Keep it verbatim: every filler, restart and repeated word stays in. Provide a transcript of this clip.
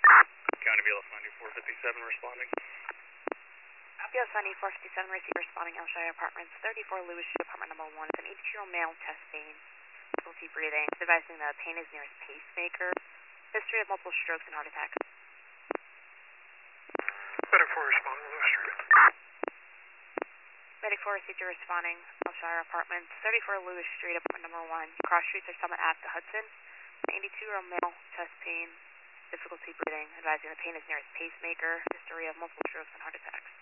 County B L S ninety-four fifty-seven responding. B L S ninety-four fifty-seven receiver responding Elshire Apartments, thirty-four Lewis Street, apartment number one. It's an eighty-two-year-old male, chest pain, difficulty breathing. It's advising the pain is near his pacemaker. History of multiple strokes and heart attacks. Medic four responding Lewis Street. Medic four receiver responding Elshire Apartments, thirty-four Lewis Street, apartment number one. Cross streets are Summit Ave to Hudson. An eighty-two-year-old male, chest pain, difficulty breathing. Advising the pain is near his pacemaker. History of multiple strokes and heart attacks.